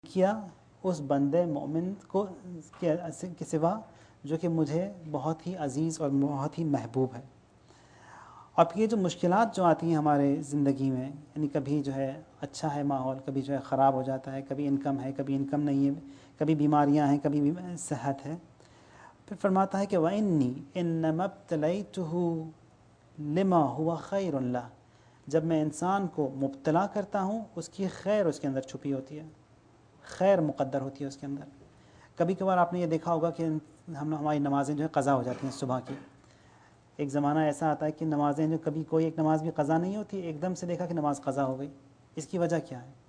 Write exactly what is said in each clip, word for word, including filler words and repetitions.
کیا اس بندے مومن کو کے کے سوا جو کہ مجھے بہت ہی عزیز اور بہت ہی محبوب ہے۔ اب یہ جو مشکلات جو آتی ہیں ہمارے زندگی میں، یعنی کبھی جو ہے اچھا ہے ماحول، کبھی جو ہے خراب ہو جاتا ہے، کبھی انکم ہے، کبھی انکم نہیں ہے، کبھی بیماریاں ہیں، کبھی صحت ہے، پھر فرماتا ہے کہ وَإِنِّي إِنَّمَا ابْتَلَيْتُهُ لِمَا هُوَ خَيْرٌ لَهُ، جب میں انسان کو مبتلا کرتا ہوں اس کی خیر اس کے اندر چھپی ہوتی ہے، خیر مقدر ہوتی ہے اس کے اندر۔ کبھی کبھار آپ نے یہ دیکھا ہوگا کہ ہم ہماری نمازیں جو ہے قضا ہو جاتی ہیں صبح کی۔ ایک زمانہ ایسا آتا ہے کہ نمازیں جو کبھی کوئی ایک نماز بھی قضا نہیں ہوتی، ایک دم سے دیکھا کہ نماز قضا ہو گئی۔ اس کی وجہ کیا ہے؟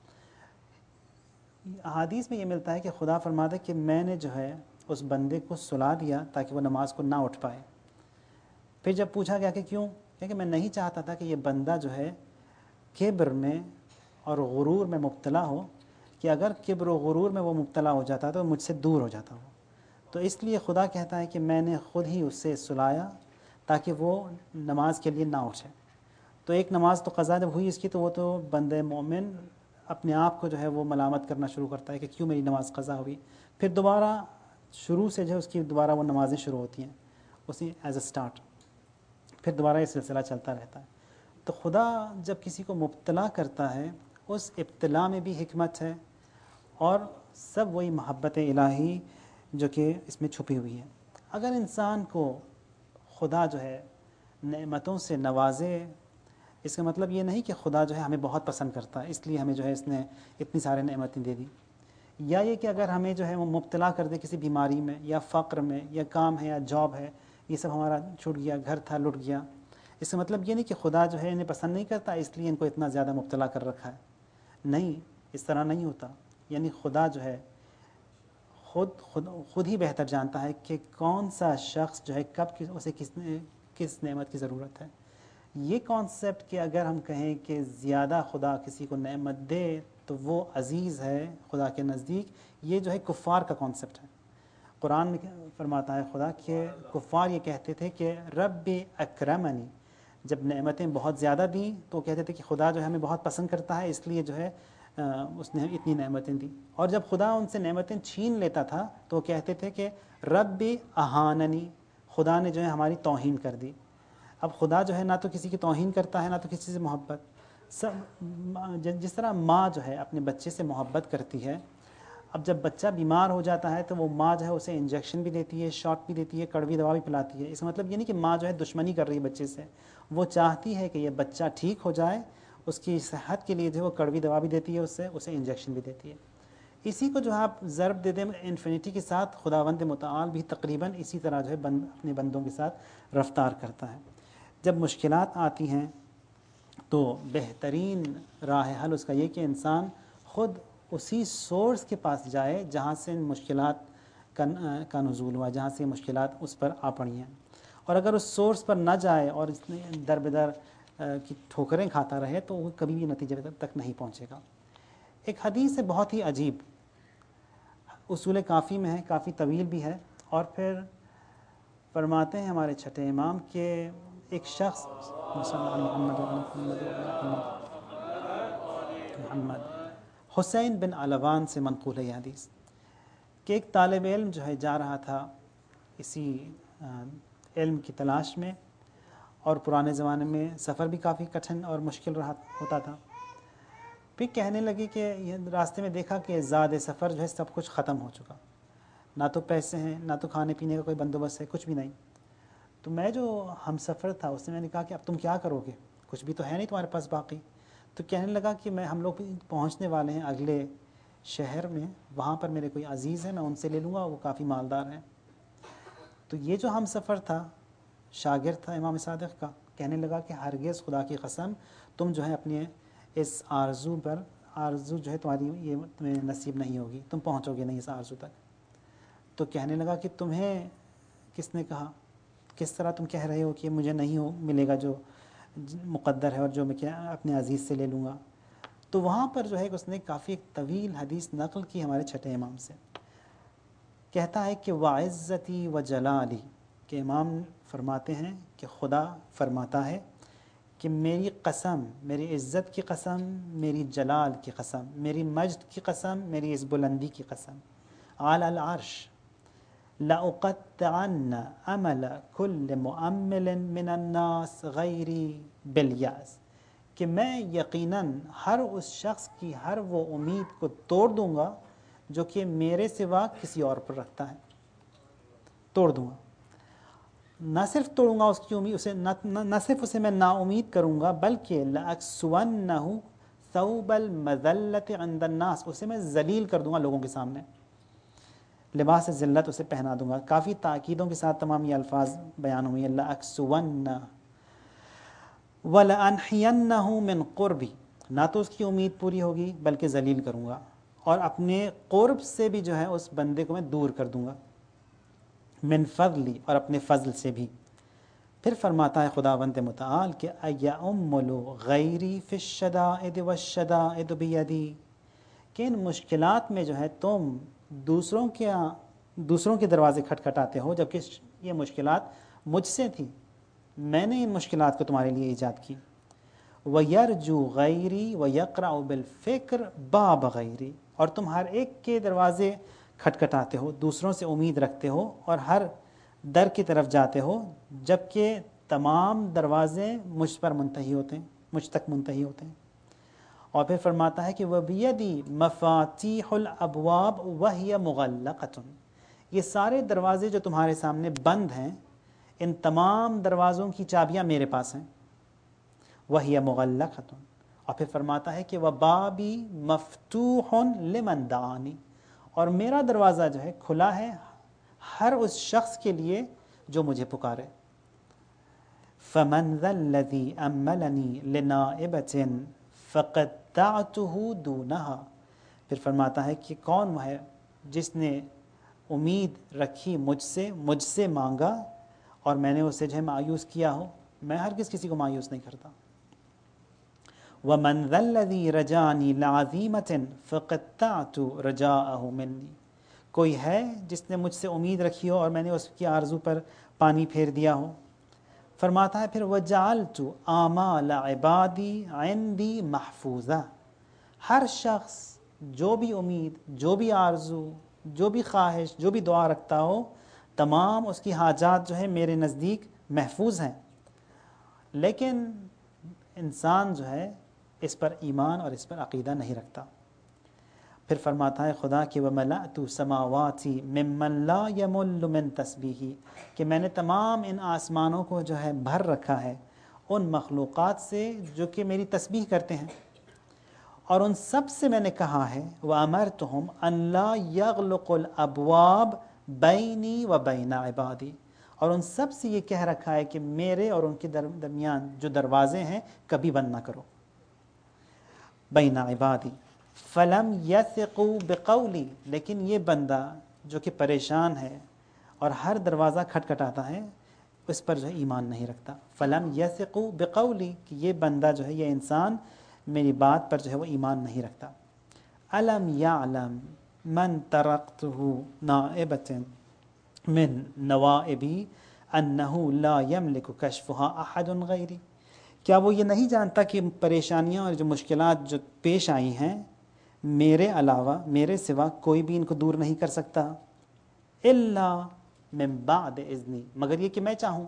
احادیث میں یہ ملتا ہے کہ خدا فرماتا ہے کہ میں نے جو ہے اس بندے کو سلا دیا تاکہ وہ نماز کو نہ اٹھ پائے۔ پھر جب پوچھا گیا کہ کیوں، کہ میں نہیں چاہتا تھا کہ یہ بندہ جو ہے کبر میں اور غرور میں مبتلا ہو، کہ اگر کبر و غرور میں وہ مبتلا ہو جاتا تو مجھ سے دور ہو جاتا ہو۔ تو اس لیے خدا کہتا ہے کہ میں نے خود ہی اسے سلایا تاکہ وہ نماز کے لیے نہ اٹھے۔ تو ایک نماز تو قضا جب ہوئی اس کی، تو وہ تو بندہ مومن اپنے آپ کو جو ہے وہ ملامت کرنا شروع کرتا ہے کہ کیوں میری نماز قضا ہوئی۔ پھر دوبارہ شروع سے جو ہے اس کی دوبارہ وہ نمازیں شروع ہوتی ہیں اسی ایز اے سٹارٹ، پھر دوبارہ یہ سلسلہ چلتا رہتا ہے۔ تو خدا جب کسی کو مبتلا کرتا ہے اس ابتلا میں بھی حکمت ہے، اور سب وہی محبت الہی جو کہ اس میں چھپی ہوئی ہے۔ اگر انسان کو خدا جو ہے نعمتوں سے نوازے، اس کا مطلب یہ نہیں کہ خدا جو ہے ہمیں بہت پسند کرتا ہے اس لیے ہمیں جو ہے اس نے اتنی سارے نعمتیں دے دی، یا یہ کہ اگر ہمیں جو ہے وہ مبتلا کر دے کسی بیماری میں یا فقر میں، یا کام ہے یا جاب ہے یہ سب ہمارا چھوٹ گیا، گھر تھا لٹ گیا، اس کا مطلب یہ نہیں کہ خدا جو ہے انہیں پسند نہیں کرتا اس لیے ان کو اتنا زیادہ مبتلا کر رکھا ہے۔ نہیں، اس طرح نہیں ہوتا۔ یعنی خدا جو ہے خود خود خود ہی بہتر جانتا ہے کہ کون سا شخص جو ہے کب کس اسے کس کس نعمت کی ضرورت ہے۔ یہ کانسیپٹ کہ اگر ہم کہیں کہ زیادہ خدا کسی کو نعمت دے تو وہ عزیز ہے خدا کے نزدیک، یہ جو ہے کفار کا کانسیپٹ ہے۔ قرآن میں فرماتا ہے خدا کہ کفار یہ کہتے تھے کہ رب اکرمنی، جب نعمتیں بہت زیادہ دیں تو وہ کہتے تھے کہ خدا جو ہے ہمیں بہت پسند کرتا ہے اس لیے جو ہے اس نے اتنی نعمتیں دیں، اور جب خدا ان سے نعمتیں چھین لیتا تھا تو وہ کہتے تھے کہ رب اہاننی، خدا نے جو ہے ہماری توہین کر دی۔ اب خدا جو ہے نہ تو کسی کی توہین کرتا ہے نہ تو کسی سے محبت، سب جس طرح ماں جو ہے اپنے بچے سے محبت کرتی ہے، اب جب بچہ بیمار ہو جاتا ہے تو وہ ماں جو ہے اسے انجیکشن بھی دیتی ہے، شاٹ بھی دیتی ہے، کڑوی دوا بھی پلاتی ہے۔ اس کا مطلب یہ نہیں کہ ماں جو ہے دشمنی کر رہی ہے بچے سے، وہ چاہتی ہے کہ یہ بچہ ٹھیک ہو جائے، اس کی صحت کے لیے جو ہے وہ کڑوی دوا بھی دیتی ہے، اس سے اسے انجیکشن بھی دیتی ہے۔ اسی کو جو آپ ضرب دے دیں انفینٹی کے ساتھ، خداوند متعال بھی تقریباً اسی طرح جو ہے بند اپنے بندوں کے ساتھ رفتار کرتا ہے۔ جب مشکلات آتی ہیں تو بہترین راہ حل اس کا یہ کہ انسان خود اسی سورس کے پاس جائے جہاں سے مشکلات کا کا نزول ہوا، جہاں سے مشکلات اس پر آ پڑی ہیں، اور اگر اس سورس پر نہ جائے اور اس نے در بدر کی ٹھوکریں کھاتا رہے تو وہ کبھی بھی نتیجے تک نہیں پہنچے گا۔ ایک حدیث ہے بہت ہی عجیب، اصول کافی میں ہے، کافی طویل بھی ہے، اور پھر فرماتے ہیں ہمارے چھٹے امام کہ ایک شخص محمد محمد حسین بن علوان سے منقول ہے یہ حدیث، کہ ایک طالب علم جو ہے جا رہا تھا اسی علم کی تلاش میں، اور پرانے زمانے میں سفر بھی کافی کٹھن اور مشکل رہا ہوتا تھا۔ پھر کہنے لگی کہ یہ راستے میں دیکھا کہ زاد سفر جو ہے سب کچھ ختم ہو چکا، نہ تو پیسے ہیں، نہ تو کھانے پینے کا کوئی بندوبست ہے، کچھ بھی نہیں۔ تو میں جو ہم سفر تھا اس نے میں نے کہا کہ اب تم کیا کرو گے، کچھ بھی تو ہے نہیں تمہارے پاس باقی۔ تو کہنے لگا کہ میں ہم لوگ پہنچنے والے ہیں اگلے شہر میں، وہاں پر میرے کوئی عزیز ہیں، میں ان سے لے لوں گا، وہ کافی مالدار ہیں۔ تو یہ جو ہم سفر تھا شاگرد تھا امام صادق کا، کہنے لگا کہ ہرگز خدا کی قسم تم جو ہے اپنے اس آرزو پر، آرزو جو ہے تمہاری یہ تمہیں نصیب نہیں ہوگی، تم پہنچو گے نہیں اس آرزو تک۔ تو کہنے لگا کہ تمہیں کس نے کہا، کس طرح تم کہہ رہے ہو کہ مجھے نہیں ہو ملے گا جو مقدر ہے اور جو میں کیا اپنے عزیز سے لے لوں گا۔ تو وہاں پر جو ہے اس نے کافی ایک طویل حدیث نقل کی ہمارے چھٹے امام سے، کہتا ہے کہ وَعِزَّتِي وَجَلَالِي، کہ امام فرماتے ہیں کہ خدا فرماتا ہے کہ میری قسم، میری عزت کی قسم، میری جلال کی قسم، میری مجد کی قسم، میری اس بلندی کی قسم، علی العرش لَأُقَطِّعَنَّ عَمَلَ كُلِّ مُؤَمِّلٍ مِّنَ النَّاسِ غَيْرِي بِالْيَأْسِ، کہ میں یقیناً ہر اس شخص کی ہر وہ امید کو توڑ دوں گا جو کہ میرے سوا کسی اور پر رکھتا ہے، توڑ دوں گا۔ نہ صرف توڑوں گا اس کی امید، اسے نہ, نہ صرف اسے میں نا امید کروں گا، بلکہ لَأَكْسُوَنَّهُ ثَوْبَ الْمَذَلَّةِ عِنْدَ النَّاسِ، اسے میں ذلیل کر دوں گا لوگوں کے سامنے، لباس ذلت اسے پہنا دوں گا۔ کافی تاکیدوں کے ساتھ تمام یہ الفاظ بیان ہوئی ہیں، لَأَكْسُوَنَّ وَلَأَنْحِيَنَّهُ مِنْ قُرْبِ، نہ تو اس کی امید پوری ہوگی بلکہ ذلیل کروں گا، اور اپنے قرب سے بھی جو ہے اس بندے کو میں دور کر دوں گا، من فضلی، اور اپنے فضل سے بھی۔ پھر فرماتا ہے خداوند متعال کہ اَيَأُمُّلُ غَيْرِي فِي الشَّدَائِدِ وَالشَّدَائِدُ بِيَدِي، کہ ان مشکلات میں جو ہے تم دوسروں کے دوسروں کے دروازے کھٹکھٹاتے ہو، جبکہ یہ مشکلات مجھ سے تھی، میں نے ان مشکلات کو تمہارے لیے ایجاد کی۔ وَيَرْجُو غَيْرِي وَيَقْرَعُ بِالْفِكْرِ بَابَ غَيْرِي، اور تم ہر ایک کے دروازے کھٹکھٹاتے ہو، دوسروں سے امید رکھتے ہو اور ہر در کی طرف جاتے ہو، جبکہ تمام دروازے مجھ پر منتہی ہوتے ہیں، مجھ تک منتہی ہوتے ہیں۔ اور پھر فرماتا ہے کہ وَبِيَدِي مَفَاتِيحُ الْأَبْوَابِ وَهِيَ مُغَلَّقَةٌ، یہ سارے دروازے جو تمہارے سامنے بند ہیں، ان تمام دروازوں کی چابیاں میرے پاس ہیں، وَهِيَ مُغَلَّقَةٌ۔ اور پھر فرماتا ہے کہ وَبَابِي مَفْتُوحٌ لِمَنْ دَعَانِي، اور میرا دروازہ جو ہے کھلا ہے ہر اس شخص کے لیے جو مجھے پکارے۔ فَمَنْ ذَا الَّذِي أَمَّلَنِي لِنَائِبَةٍ فَقَدَّعْتُهُ دُونَهَا، پھر فرماتا ہے کہ کون وہ ہے جس نے امید رکھی مجھ سے، مجھ سے مانگا اور میں نے اسے جو ہے مایوس کیا ہو، میں ہرگز کسی کو مایوس نہیں کرتا۔ وَمَنْ ذَا الَّذِي رَجَانِي لَعَظِيمَةٍ فَقَطَّعْتُ رَجَاءَهُ مِنِّي، کوئی ہے جس نے مجھ سے امید رکھی ہو اور میں نے اس کی آرزو پر پانی پھیر دیا ہو۔ فرماتا ہے پھر وَجَعَلْتُ آمَالَ عِبَادِي عِنْدِي مَحْفُوظَةً، ہر شخص جو بھی امید، جو بھی آرزو، جو بھی خواہش، جو بھی دعا رکھتا ہو، تمام اس کی حاجات جو ہے میرے نزدیک محفوظ ہیں، لیکن انسان جو ہے اس پر ایمان اور اس پر عقیدہ نہیں رکھتا۔ پھر فرماتا ہے خدا کہ وَمَلَأْتُ سَمَاوَاتِي مِمَّن لَا يَمُلُّ مِن تَسْبِيحِهِ، کہ میں نے تمام ان آسمانوں کو جو ہے بھر رکھا ہے ان مخلوقات سے جو کہ میری تسبیح کرتے ہیں، اور ان سب سے میں نے کہا ہے وَأَمَرْتُهُمْ أَن لَا يَغْلُقُ الْأَبْوَابَ بَيْنِي وَبَيْنَ عِبَادِي، اور ان سب سے یہ کہہ رکھا ہے کہ میرے اور ان کے درمیان جو دروازے ہیں کبھی بند نہ کرو، بین عبادی۔ فلم یثقوا بقولی، لیکن یہ بندہ جو کہ پریشان ہے اور ہر دروازہ کھٹکھٹاتا ہے اس پر جو ہے ایمان نہیں رکھتا۔ فلم یثقوا بقولی، کہ یہ بندہ جو ہے، یہ انسان میری بات پر جو ہے وہ ایمان نہیں رکھتا۔ الم یعلم من ترکتہ نائبۃ من نوائبی انہ لا یملک کشفها احد غیری، کیا وہ یہ نہیں جانتا کہ پریشانیاں اور جو مشکلات جو پیش آئی ہیں میرے علاوہ، میرے سوا کوئی بھی ان کو دور نہیں کر سکتا، الا من بعد اذنی، مگر یہ کہ میں چاہوں۔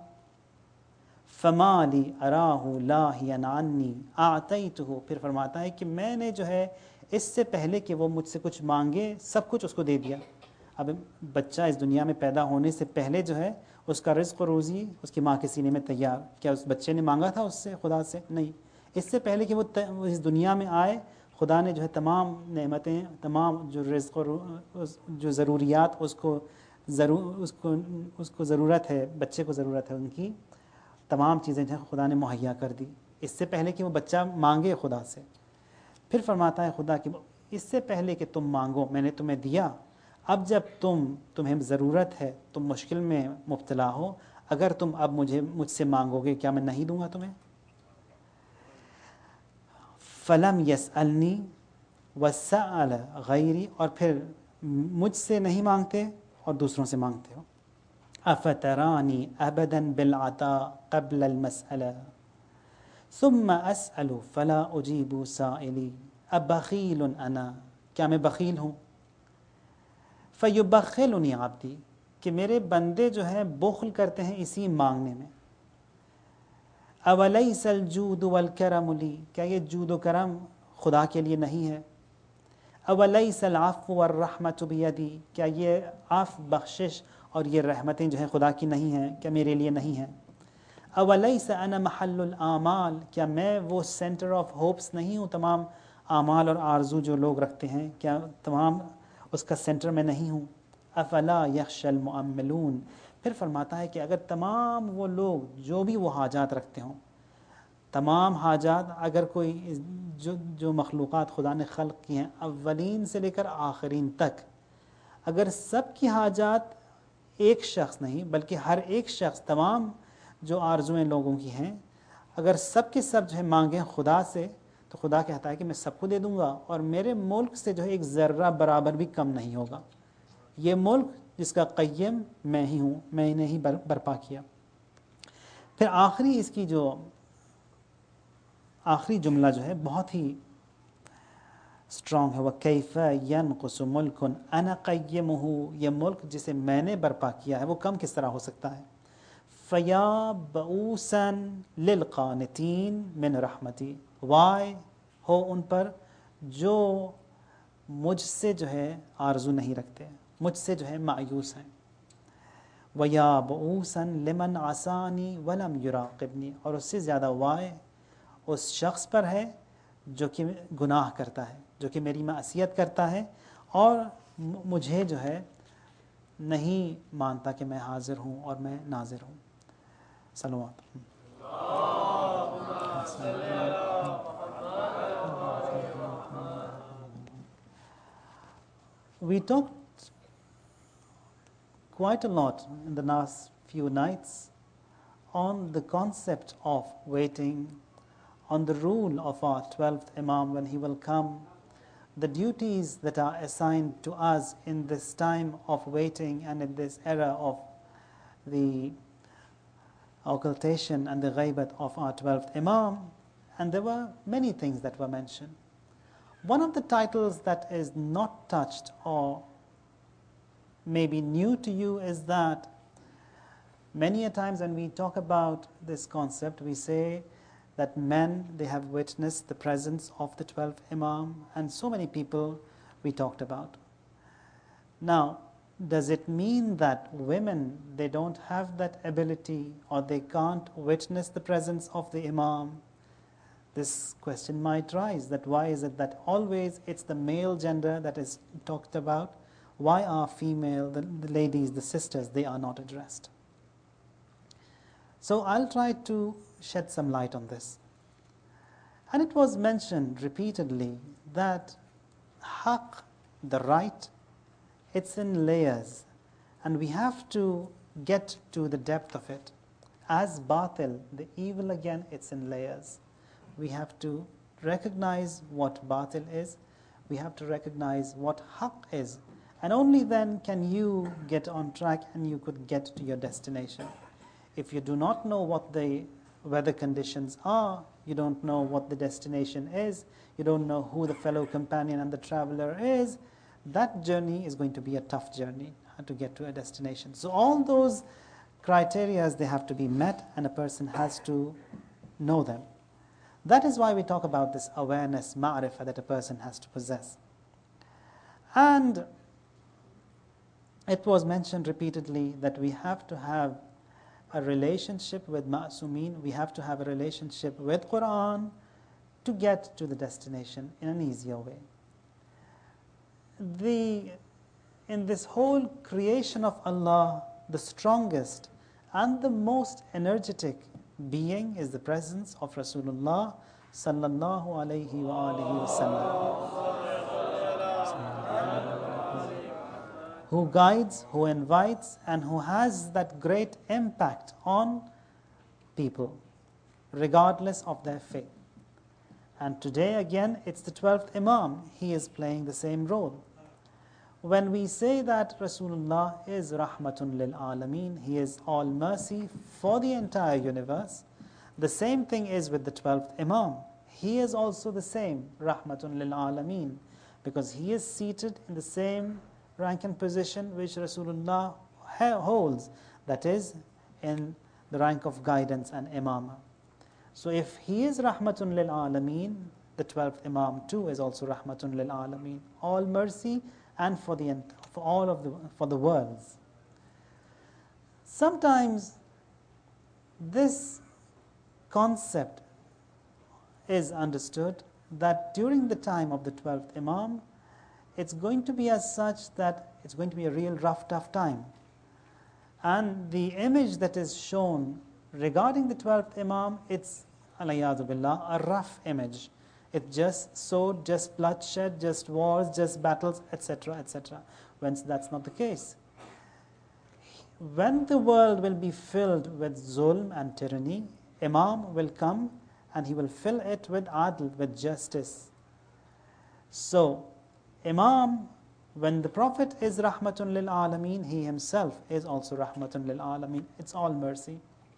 فما لی اراہ لاہیا عنی اعطیتہ، پھر فرماتا ہے کہ میں نے جو ہے اس سے پہلے کہ وہ مجھ سے کچھ مانگے سب کچھ اس کو دے دیا۔ اب بچہ اس دنیا میں پیدا ہونے سے پہلے جو ہے اس کا رزق و روزی اس کی ماں کے سینے میں تیار، کیا اس بچے نے مانگا تھا اس سے، خدا سے؟ نہیں، اس سے پہلے کہ وہ اس دنیا میں آئے خدا نے جو ہے تمام نعمتیں، تمام جو رزق و جو ضروریات اس کو ضرور اس کو اس کو ضرورت ہے، بچے کو ضرورت ہے، ان کی تمام چیزیں جو ہے خدا نے مہیا کر دی اس سے پہلے کہ وہ بچہ مانگے خدا سے۔ پھر فرماتا ہے خدا کہ اس سے پہلے کہ تم مانگو میں نے تمہیں دیا، اب جب تم تمہیں ضرورت ہے، تم مشکل میں مبتلا ہو، اگر تم اب مجھے مجھ سے مانگو گے کیا میں نہیں دوں گا تمہیں؟ فلم یسألنی وسأل غیری، اور پھر مجھ سے نہیں مانگتے اور دوسروں سے مانگتے ہو۔ افترانی ابدا بالعطاء قبل المسألہ सुम्मा अस्अलु फला उजीबु साइली अबखीलुन अना, क्या मैं बखील हूँ? फयुबखिलुनी अब्दी, कि मेरे बंदे जो हैं बुख्ल करते हैं इसी मांगने में। अवलैसल जूद वल करम ली, क्या ये जूद व करम खुदा के लिए नहीं है? अवलैसल अफ़्व वर रहमतु बियदी, क्या ये आफ़ बख्शिश और ये रहमतें जो हैं खुदा की नहीं हैं, क्या मेरे लिए नहीं हैं? अवलैस अना महल्लुल आमाल, क्या मैं वो सेंटर ऑफ होप्स नहीं हूँ? तमाम आमाल और आरजू जो लोग रखते हैं, क्या तमाम उसका सेंटर में नहीं हूँ? अफला यख्शल मुअम्मिलून, फिर फरमाता है कि अगर तमाम वो लोग जो भी वो हाजात रखते हों, तमाम हाजात, अगर कोई जो जो मखलूक़ात खुदा ने खल्क़ की हैं अव्वलीन से लेकर आखिरीन तक, अगर सब की हाजात एक शख्स नहीं बल्कि हर एक शख्स, तमाम जो आरजुएँ लोगों की हैं, अगर सब के सब जो है मांगें खुदा से, तो खुदा कहता है कि मैं सबको दे दूँगा और मेरे मुल्क से जो है एक ज़र्रा बराबर भी कम नहीं होगा। ये मुल्क जिसका क़य्यम मैं ही हूँ, मैंने ही बर, बर्पा किया। फिर आखिरी इसकी जो आखिरी जुमला जो है बहुत ही स्ट्रॉन्ग है, वह कैफ़ यनक़ुसु मुल्कुन अना क़य्यमुहु, ये मुल्क जिसे मैंने बर्पा किया है वो कम किस तरह हो सकता है? फ़या बऊसन लिल क़ानितीन मिन रहमती, वाय हो उन पर जो मुझसे जो है आरजू नहीं रखते, मुझसे जो है मायूस हैं। वया बऊसन लिमन आसानी वलम युराक़िबनी, और उससे ज़्यादा वाय उस शख्स पर है जो कि गुनाह करता है, जो कि मेरी मासियत करता है और मुझे जो है नहीं मानता कि मैं हाज़िर हूँ और मैं नाज़िर हूँ। सलवात। We talked quite a lot in the last few nights on the concept of waiting, on the rule of our twelfth Imam when he will come, the duties that are assigned to us in this time of waiting and in this era of the occultation and the ghaibat of our twelfth Imam, and there were many things that were mentioned. One of the titles that is not touched or maybe new to you is that many a times when we talk about this concept, we say that men, they have witnessed the presence of the twelfth Imam, and so many people we talked about. Now, does it mean that women, they don't have that ability or they can't witness the presence of the Imam? This question might rise, that why is it that always it's the male gender that is talked about? Why are female, the, the ladies, the sisters, they are not addressed? So I'll try to shed some light on this. And it was mentioned repeatedly that haqq, the right, it's in layers, and we have to get to the depth of it. As batil, the evil, again, it's in layers. We have to recognize what batil is, we have to recognize what haqq is, and only then can you get on track and you could get to your destination. If you do not know what the weather conditions are, you don't know what the destination is, you don't know who the fellow companion and the traveler is, that journey is going to be a tough journey to get to a destination. So all those criteria, they have to be met, and a person has to know them. That is why we talk about this awareness, ma'rifah, that a person has to possess. And it was mentioned repeatedly that we have to have a relationship with Ma'sumin, we have to have a relationship with Quran to get to the destination in an easier way. The, in this whole creation of Allah, the strongest and the most energetic being is the presence of Rasulullah sallallahu alayhi wa alihi wa sallam, who guides, who invites, and who has that great impact on people, regardless of their faith. And today again, it's the twelfth Imam, he is playing the same role. When we say that Rasulullah is rahmatun lil alameen, he is all mercy for the entire universe, The same thing is with the twelfth Imam. He is also the same, Rahmatun lil Alameen, because he is seated in the same rank and position which Rasulullah holds, that is, in the rank of guidance and Imamah. So if he is Rahmatun lil Alameen, the twelfth Imam too is also Rahmatun lil Alameen, all mercy and for the for all of the for the worlds. Sometimes this concept is understood that during the time of the twelfth Imam, it's going to be as such that it's going to be a real rough, tough time. And the image that is shown regarding the twelfth Imam, it's, alayadu billah, a rough image. It's just sword, just bloodshed, just wars, just battles, et cetera, et cetera. Whence that's not the case. When the world will be filled with zulm and tyranny, Imam will come and he will fill it with adl, with justice. So, Imam, when the Prophet is Rahmatun lil Alameen, he himself is also Rahmatun lil Alameen. It's all mercy.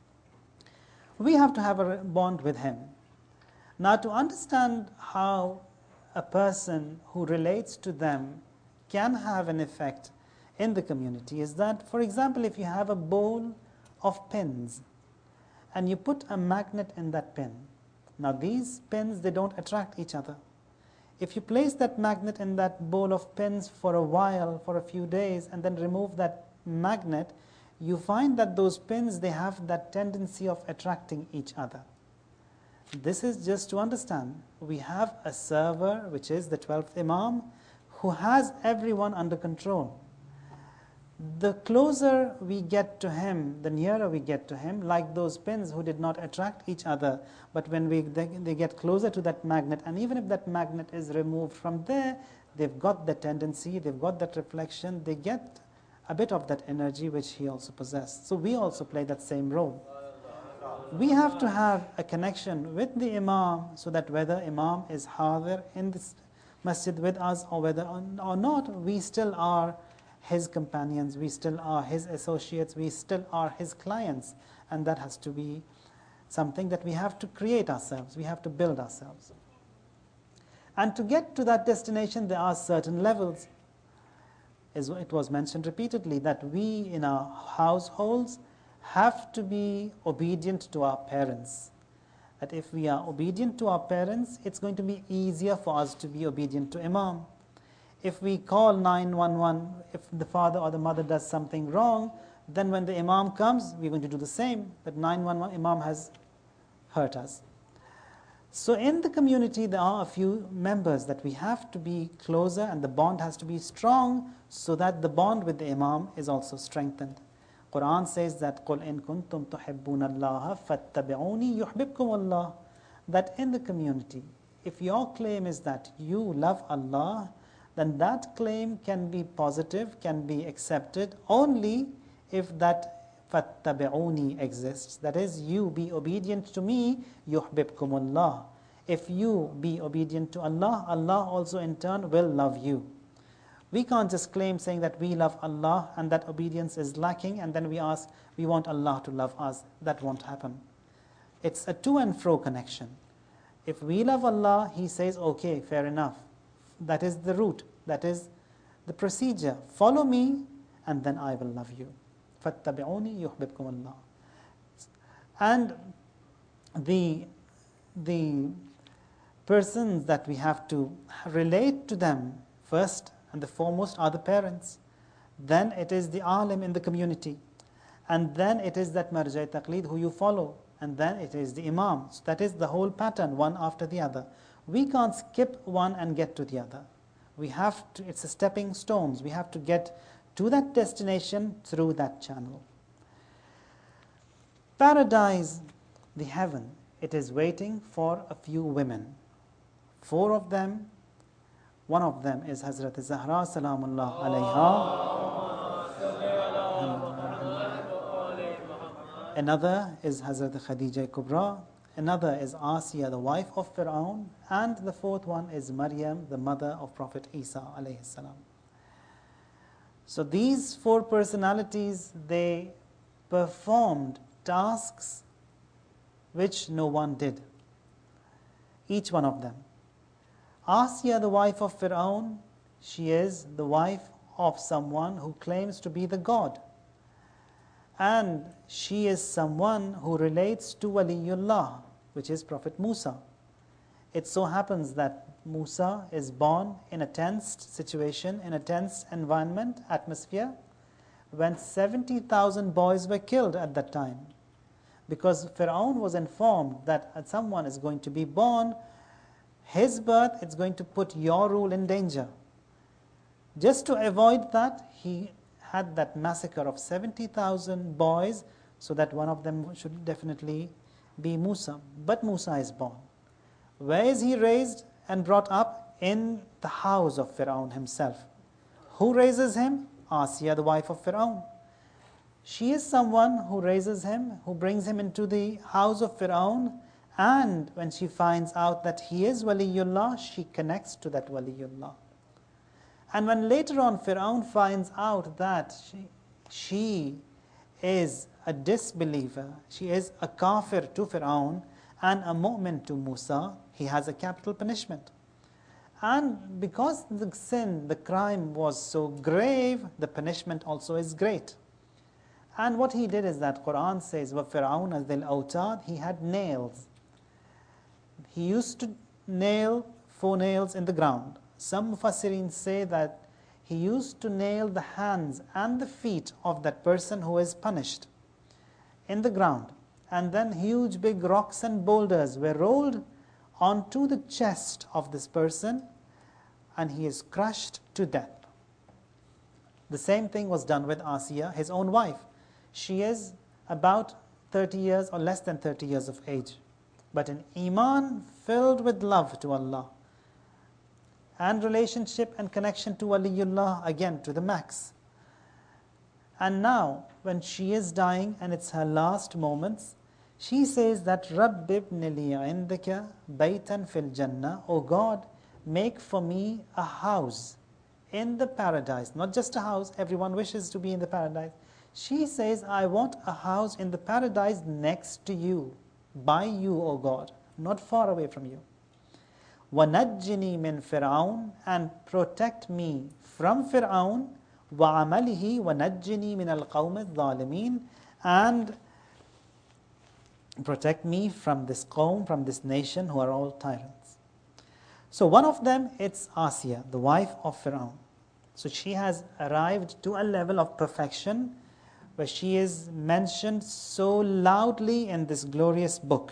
We have to have a bond with him. Now, to understand how a person who relates to them can have an effect in the community is that, for example, if you have a bowl of pins and you put a magnet in that pin. Now, these pins, they don't attract each other. If you place that magnet in that bowl of pins for a while, for a few days, and then remove that magnet, you find that those pins, they have that tendency of attracting each other. This is just to understand. We have a server, which is the twelfth Imam, who has everyone under control. The closer we get to him, the nearer we get to him, like those pins who did not attract each other, but when we, they, they get closer to that magnet, and even if that magnet is removed from there, they've got the tendency, they've got that reflection, they get a bit of that energy which he also possessed. So we also play that same role. We have to have a connection with the Imam so that whether Imam is hadir in this masjid with us or whether or not, we still are his companions, we still are his associates, we still are his clients. And that has to be something that we have to create ourselves, we have to build ourselves. And to get to that destination, there are certain levels. As it was mentioned repeatedly, that we in our households have to be obedient to our parents. That if we are obedient to our parents, it's going to be easier for us to be obedient to Imam. If we call nine one one, if the father or the mother does something wrong, then when the Imam comes, we're going to do the same. That nine one one Imam has hurt us. So in the community, there are a few members that we have to be closer, and the bond has to be strong so that the bond with the Imam is also strengthened. Quran says that قُلْ إِن كُنْتُمْ تُحِبُّونَ اللَّهَ فَاتَّبِعُونِي يُحْبِبْكُمُ اللَّهُ. That in the community, if your claim is that you love Allah, then that claim can be positive, can be accepted only if that فَاتَّبِعُونِي exists. That is, you be obedient to me, يُحْبِبْكُمُ اللَّهُ. If you be obedient to Allah, Allah also in turn will love you. We can't just claim saying that we love Allah and that obedience is lacking, and then we ask, we want Allah to love us. That won't happen. It's a to and fro connection. If we love Allah, He says, okay, fair enough. That is the route, that is the procedure. Follow me and then I will love you. فَاتَّبِعُونِي يُحْبِبْكُمُ اللَّهُ. And the, the persons that we have to relate to them first and the foremost are the parents. Then it is the alim in the community. And then it is that marja taqleed who you follow. And then it is the imam. So that is the whole pattern, one after the other. We can't skip one and get to the other. We have to, it's a stepping stones. We have to get to that destination through that channel. Paradise, the heaven, it is waiting for a few women. Four of them. One of them is Hazrat Zahra Salamullah alayha. Another is Hazrat Khadija Kubra. Another is Asiya, the wife of Fir'aun. And the fourth one is Maryam, the mother of Prophet Isa alayhi salam. So these four personalities, they performed tasks which no one did. Each one of them. Asiya, the wife of Fir'aun, she is the wife of someone who claims to be the God. And she is someone who relates to Waliullah, which is Prophet Musa. It so happens that Musa is born in a tense situation, in a tense environment, atmosphere, when seventy thousand boys were killed at that time. Because Fir'aun was informed that someone is going to be born, his birth is going to put your rule in danger. Just to avoid that, he had that massacre of seventy thousand boys, so that one of them should definitely be Musa. But Musa is born. Where is he raised and brought up? In the house of Fir'aun himself. Who raises him? Asiya, the wife of Fir'aun. She is someone who raises him, who brings him into the house of Fir'aun, and when she finds out that he is Waliullah, she connects to that Waliullah. And when later on Fir'aun finds out that she, she is a disbeliever, she is a kafir to Fir'aun and a mu'min to Musa, he has a capital punishment. And because the sin, the crime was so grave, the punishment also is great. And what he did is that Quran says, وَفِرْعَوْنَ ذِي الْأَوْتَادِ, he had nails. He used to nail four nails in the ground. Some Mufassirin say that he used to nail the hands and the feet of that person who is punished in the ground. And then huge big rocks and boulders were rolled onto the chest of this person, and he is crushed to death. The same thing was done with Asiya, his own wife. She is about thirty years or less than thirty years of age, but in Iman, filled with love to Allah, and relationship and connection to Waliullah, again to the max. And now, when she is dying and it's her last moments, she says that Rabb ibn li indaka baytan fil jannah, O God, make for me a house in the paradise. Not just a house, everyone wishes to be in the paradise. She says, I want a house in the paradise next to you, by you, O God, not far away from you. وَنَجِّنِي مِنْ فِرْعَوْنَ, and protect me from Fir'aun, وَعَمَلِهِ وَنَجِّنِي مِنَ الْقَوْمِ الظَّالِمِينَ, and protect me from this qawm, from this nation who are all tyrants. So one of them, it's Asiya, the wife of Fir'aun. So she has arrived to a level of perfection where she is mentioned so loudly in this glorious book.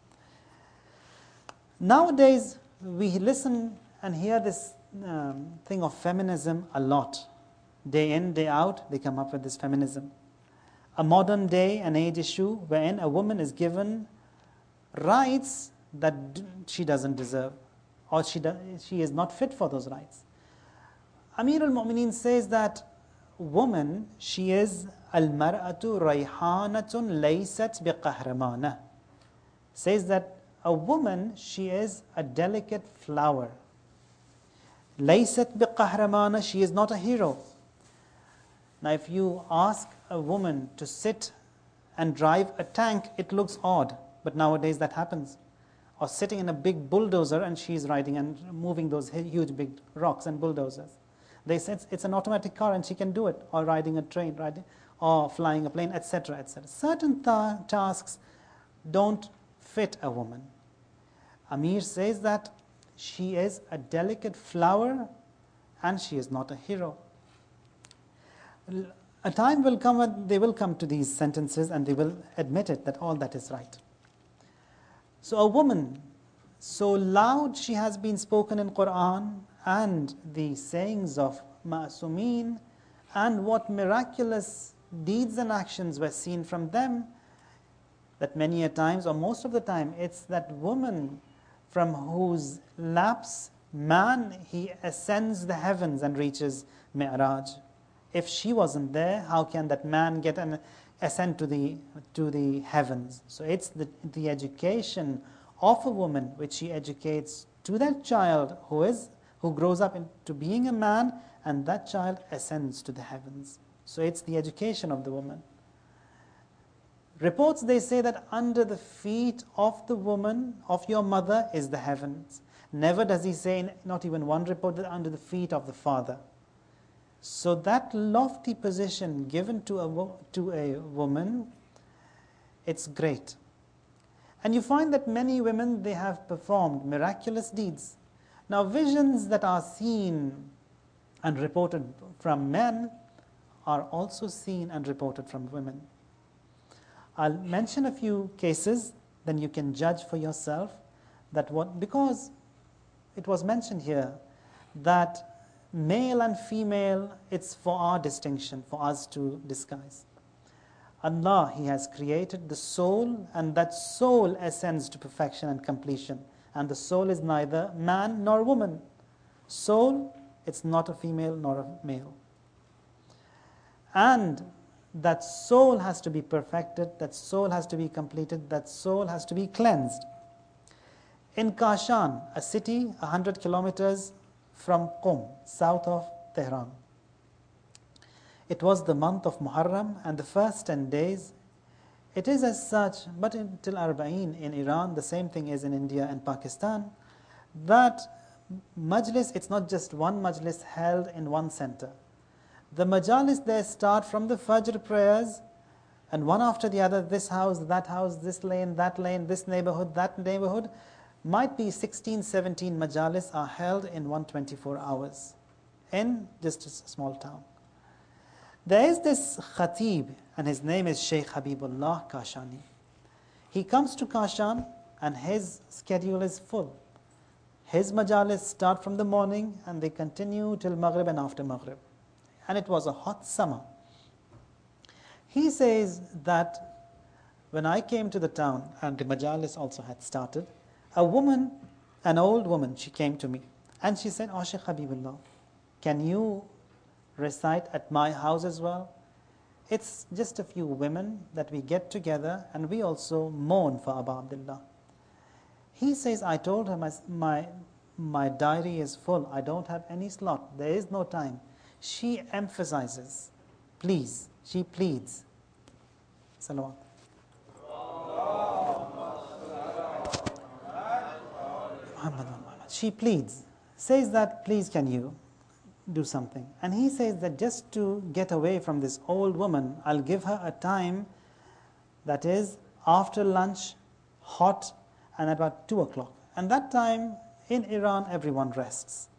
Nowadays, we listen and hear this um, thing of feminism a lot. Day in, day out, they come up with this feminism. A modern day and age issue wherein a woman is given rights that she doesn't deserve, or she, do, she is not fit for those rights. Amir al-Mu'mineen says that woman, she is al-mar'atu rayhanatun laysat biqahramana. Says that a woman, she is a delicate flower. Laysat biqahramana, she is not a hero. Now if you ask a woman to sit and drive a tank, it looks odd, but nowadays that happens. Or sitting in a big bulldozer and she is riding and moving those huge big rocks and bulldozers. They say it's, it's an automatic car and she can do it, or riding a train, riding, or flying a plane, et cetera, et cetera. Certain ta- tasks don't fit a woman. Amir says that she is a delicate flower and she is not a hero. A time will come when they will come to these sentences and they will admit it, that all that is right. So a woman, so loud she has been spoken in Quran, and the sayings of Ma'asumeen, and what miraculous deeds and actions were seen from them, that many a times, or most of the time, it's that woman from whose laps man, he ascends the heavens and reaches Mi'raj. If she wasn't there, how can that man get an ascend to the to the heavens? So it's the, the education of a woman which she educates to that child who is who grows up into being a man, and that child ascends to the heavens. So it's the education of the woman. Reports, they say that under the feet of the woman, of your mother, is the heavens. Never does he say, in not even one report, that under the feet of the father. So that lofty position given to a, to a woman, it's great. And you find that many women, they have performed miraculous deeds. Now, visions that are seen and reported from men are also seen and reported from women. I'll mention a few cases, then you can judge for yourself that what, because it was mentioned here that male and female, it's for our distinction, for us to disguise. Allah, He has created the soul, and that soul ascends to perfection and completion. And the soul is neither man nor woman. Soul, it's not a female nor a male. And that soul has to be perfected, that soul has to be completed, that soul has to be cleansed. In Kashan, a city one hundred kilometers from Qom, south of Tehran, it was the month of Muharram, and the first ten days, it is as such, but until Arba'in in Iran, the same thing is in India and Pakistan, that majlis, it's not just one majlis held in one center. The majalis there start from the Fajr prayers, and one after the other, this house, that house, this lane, that lane, this neighborhood, that neighborhood, might be sixteen, seventeen majalis are held in one hundred twenty-four hours in just a small town. There is this khatib, and his name is Sheikh Habibullah Kashani. He comes to Kashan, and his schedule is full. His majalis start from the morning, and they continue till Maghrib and after Maghrib. And it was a hot summer. He says that when I came to the town, and the majalis also had started, a woman, an old woman, she came to me, and she said, "Oh, Sheikh Habibullah, can you recite at my house as well? It's just a few women that we get together, and we also mourn for Abu Abdullah." He says, I told her, my, my, my diary is full, I don't have any slot, there is no time. She emphasizes, please, she pleads. Salawat. She pleads, says that, please can you do something? And he says that just to get away from this old woman, I'll give her a time that is after lunch, hot, and about two o'clock. And that time in Iran, everyone rests.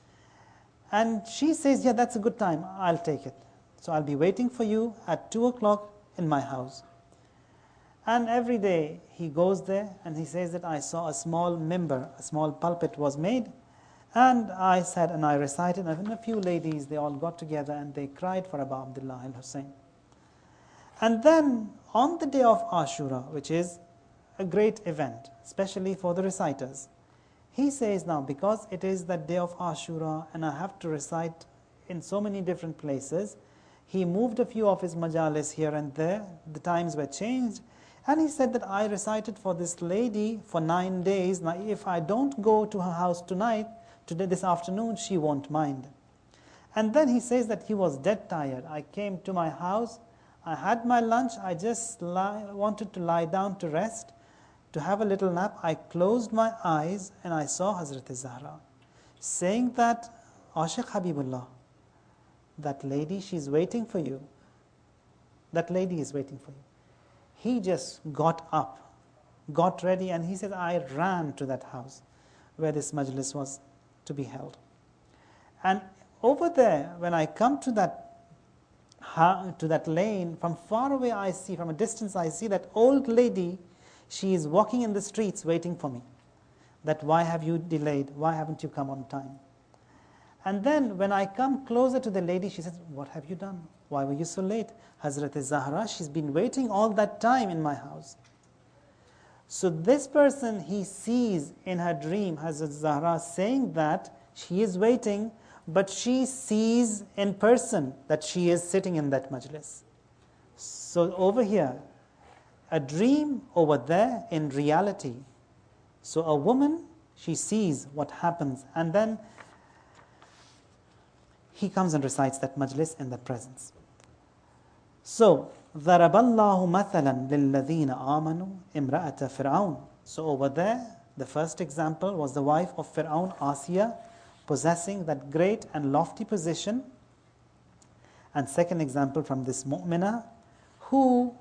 And she says, yeah, that's a good time, I'll take it. So I'll be waiting for you at two o'clock in my house. And every day he goes there, and he says that I saw a small mimbar, a small pulpit was made, and I sat and I recited, and a few ladies, they all got together and they cried for Abu Abdullah al-Hussein. And then on the day of Ashura, which is a great event, especially for the reciters, he says, now because it is that day of Ashura and I have to recite in so many different places, he moved a few of his majalis here and there, the times were changed, and he said that I recited for this lady for nine days. Now if I don't go to her house tonight, today this afternoon, she won't mind. And then he says that he was dead tired. I came to my house, I had my lunch, I just lie, wanted to lie down to rest, to have a little nap. I closed my eyes and I saw Hazrat Zahra saying that, "O Sheikh Habibullah, that lady, she's waiting for you. That lady is waiting for you." He just got up, got ready, and he said, I ran to that house where this majlis was to be held. And over there, when I come to that, to that lane, from far away I see, from a distance I see that old lady, she is walking in the streets waiting for me. That why have you delayed? Why haven't you come on time? And then when I come closer to the lady, she says, what have you done? Why were you so late? Hazrat Zahra, she's been waiting all that time in my house. So this person, he sees in her dream Hazrat Zahra saying that she is waiting, but she sees in person that she is sitting in that majlis. So over here, a dream, over there in reality. So a woman, she sees what happens, and then he comes and recites that majlis in the presence. So, ضرب الله مثلا للذين آمنوا امرأة فرعون. So over there, the first example was the wife of Fir'aun, Asiya, possessing that great and lofty position. And second example from this mu'mina, who,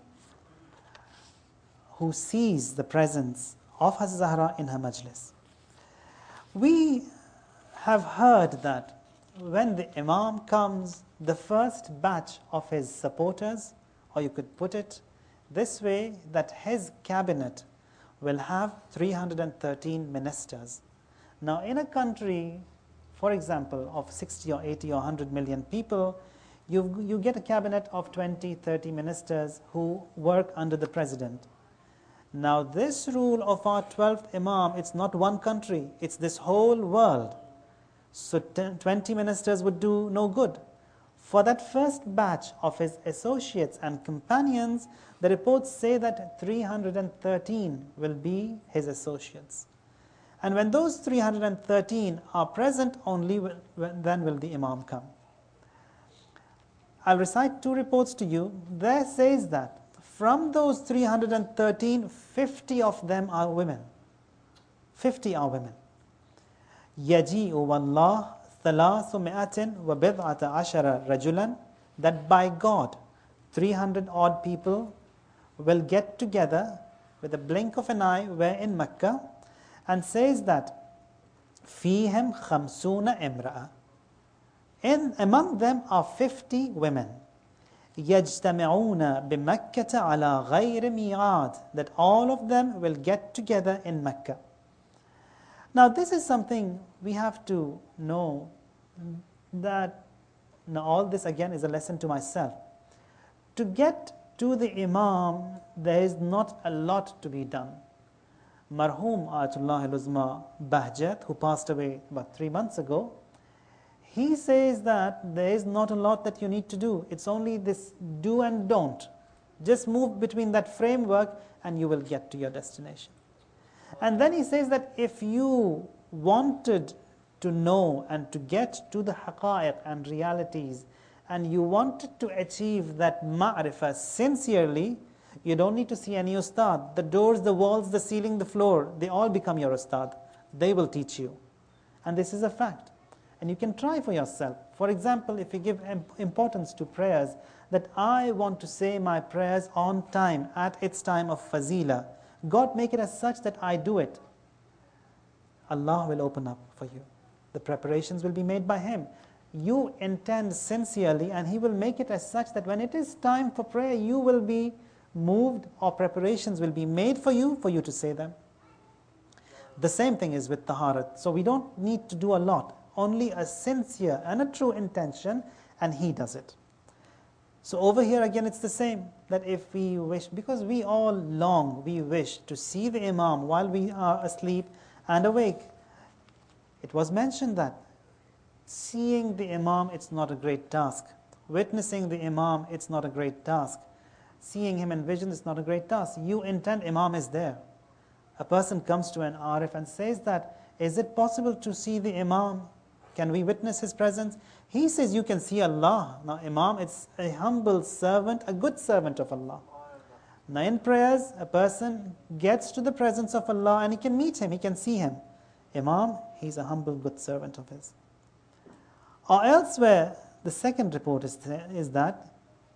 who sees the presence of Hazrat Zahra in her majlis. We have heard that when the Imam comes, the first batch of his supporters, or you could put it this way, that his cabinet will have three hundred thirteen ministers. Now in a country, for example, of sixty or eighty or one hundred million people, you, you get a cabinet of twenty, thirty ministers who work under the president. Now this rule of our twelfth Imam, it's not one country, it's this whole world. So twenty ministers would do no good. For that first batch of his associates and companions, the reports say that three hundred thirteen will be his associates. And when those three hundred thirteen are present, only then will the Imam come. I'll recite two reports to you. There says that from those three hundred thirteen, fifty of them are women. fifty are women. يَجِيءُ وَاللَّهُ ثَلَاثُمِائَةٍ وَبِضْعَةَ عَشَرَ رَجُلًا, that by God, three hundred odd people will get together with a blink of an eye, where in Mecca, and says that فِيهِمْ خَمْسُونَ إِمْرَأَةٍ, in among them are fifty women. يَجْتَمِعُونَ بِمَكَّةَ عَلَى غَيْرِ مِيعَادٍ, that all of them will get together in Mecca. Now this is something we have to know, that now all this again is a lesson to myself. To get to the Imam, there is not a lot to be done. Marhum Ayatullah al-Uzma Bahjat, who passed away about three months ago, he says that there is not a lot that you need to do. It's only this do and don't. Just move between that framework and you will get to your destination. And then he says that if you wanted to know and to get to the haqa'iq and realities, and you wanted to achieve that ma'rifah sincerely, you don't need to see any ustad. The doors, the walls, the ceiling, the floor, they all become your ustad. They will teach you. And this is a fact. And you can try for yourself. For example, if you give importance to prayers, that I want to say my prayers on time, at its time of fazila, God make it as such that I do it. Allah will open up for you. The preparations will be made by Him. You intend sincerely and He will make it as such that when it is time for prayer, you will be moved, or preparations will be made for you, for you to say them. The same thing is with taharat. So we don't need to do a lot. Only a sincere and a true intention, and He does it. So over here again it's the same, that if we wish, because we all long, we wish to see the Imam while we are asleep and awake. It was mentioned that seeing the Imam, it's not a great task. Witnessing the Imam, it's not a great task. Seeing him in vision is not a great task. You intend Imam is there. A person comes to an Arif and says that, is it possible to see the Imam? Can we witness his presence? He says you can see Allah. Now Imam, it's a humble servant, a good servant of Allah. Now in prayers, a person gets to the presence of Allah and he can meet Him, he can see Him. Imam, he's a humble, good servant of His. Or elsewhere, the second report is, is that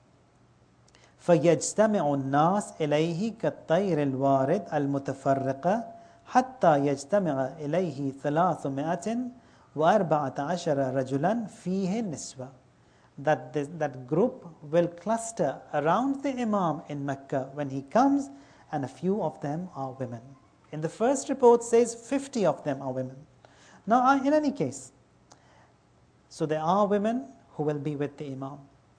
فَيَجْتَمِعُ النَّاسِ إِلَيْهِ كَالطَّيْرِ الْوَارِدِ الْمُتَفَرِّقَةِ حَتَّى يَجْتَمِعَ إِلَيْهِ ثَلَاثُمِائَةٍ وَأَرْبَعَةَ عَشَرَ رَجُلًا فِيهِ نِسْوَةٌ, that this, that group will cluster around the Imam in Mecca when he comes, and a few of them are women. In the first report says fifty of them are women. Now in any case, so there are women who will be with the Imam.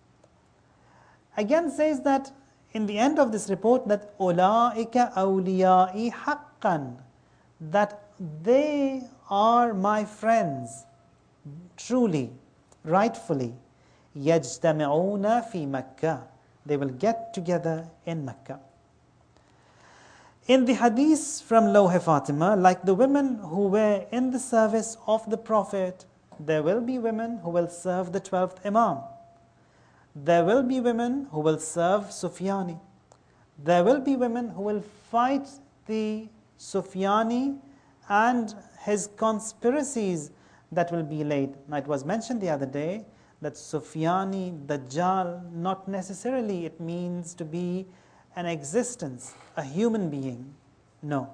Again says that in the end of this report that أُولَٰئِكَ أَوْلِيَائِي حَقًّا, that they are my friends, truly, rightfully. يَجْتَمِعُونَ فِي مَكَّةِ, they will get together in Mecca. In the hadith from Lawh Fatima, like the women who were in the service of the Prophet, there will be women who will serve the twelfth Imam. There will be women who will serve Sufyani. There will be women who will fight the Sufyani and his conspiracies that will be laid. Now it was mentioned the other day that Sufyani, Dajjal, not necessarily it means to be an existence, a human being. No.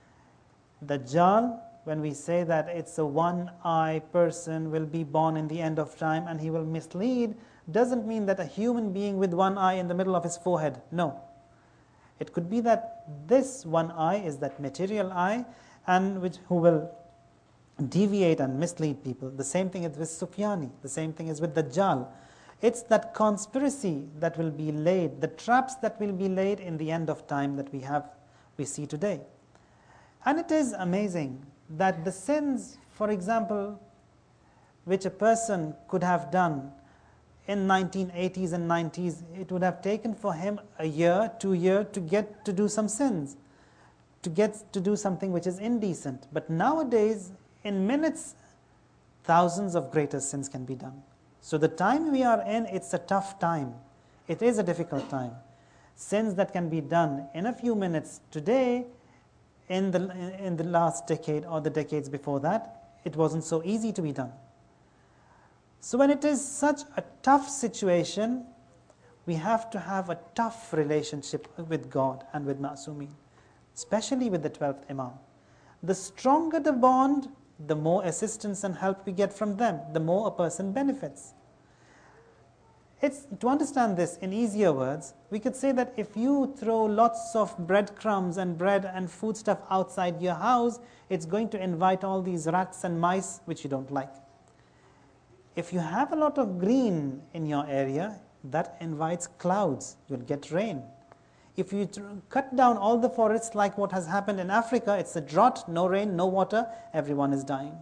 Dajjal, when we say that it's a one-eye person will be born in the end of time and he will mislead, doesn't mean that a human being with one eye in the middle of his forehead. No. It could be that this one eye is that material eye and which who will deviate and mislead people. The same thing is with Sufyani. The same thing is with Dajjal. It's that conspiracy that will be laid, the traps that will be laid in the end of time that we have, we see today. And it is amazing that the sins, for example, which a person could have done in nineteen eighties and nineties, it would have taken for him a year, two years to get to do some sins, to get to do something which is indecent. But nowadays, in minutes, thousands of greater sins can be done. So the time we are in, it's a tough time. It is a difficult time. Sins that can be done in a few minutes today, in the, in the last decade or the decades before that, it wasn't so easy to be done. So when it is such a tough situation, we have to have a tough relationship with God and with Ma'sumin, especially with the twelfth Imam. The stronger the bond, the more assistance and help we get from them, the more a person benefits. It's, to understand this in easier words, we could say that if you throw lots of breadcrumbs and bread and food stuff outside your house, it's going to invite all these rats and mice which you don't like. If you have a lot of green in your area, that invites clouds, you'll get rain. If you cut down all the forests like what has happened in Africa, it's a drought, no rain, no water, everyone is dying.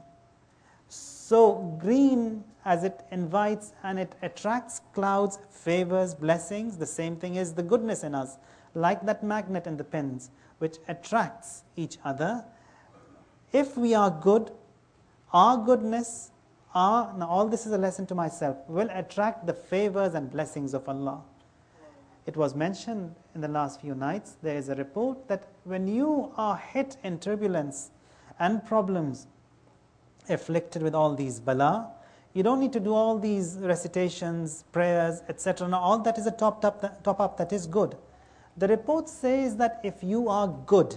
So green, as it invites and it attracts clouds, favors, blessings, the same thing is the goodness in us, like that magnet in the pins, which attracts each other. If we are good, our goodness, our, now all this is a lesson to myself, will attract the favors and blessings of Allah. It was mentioned in the last few nights, there is a report that when you are hit in turbulence and problems, afflicted with all these bala, you don't need to do all these recitations, prayers, et cetera. Now all that is a top up, top up that is good. The report says that if you are good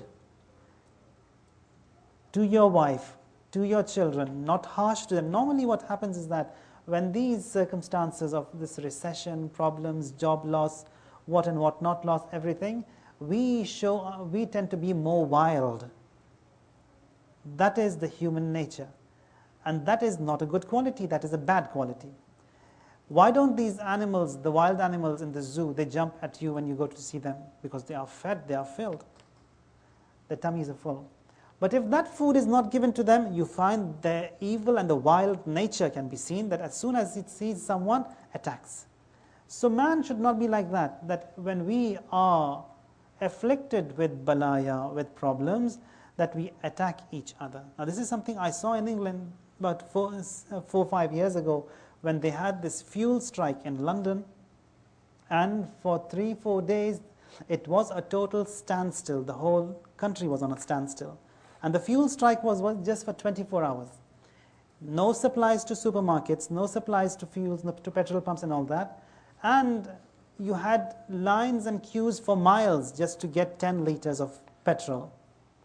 to your wife, to your children, not harsh to them. Normally what happens is that when these circumstances of this recession, problems, job loss, what and what not loss, everything, we show, we tend to be more wild. That is the human nature. And that is not a good quality, that is a bad quality. Why don't these animals, the wild animals in the zoo, they jump at you when you go to see them? Because they are fed, they are filled. Their tummies are full. But if that food is not given to them, you find their evil and the wild nature can be seen, that as soon as it sees someone, attacks. So man should not be like that, that when we are afflicted with balaya, with problems, that we attack each other. Now this is something I saw in England about four, four five years ago, when they had this fuel strike in London, and for three, four days, it was a total standstill. The whole country was on a standstill. And the fuel strike was, was just for twenty-four hours. No supplies to supermarkets, no supplies to fuels, to petrol pumps and all that. And you had lines and queues for miles just to get ten liters of petrol.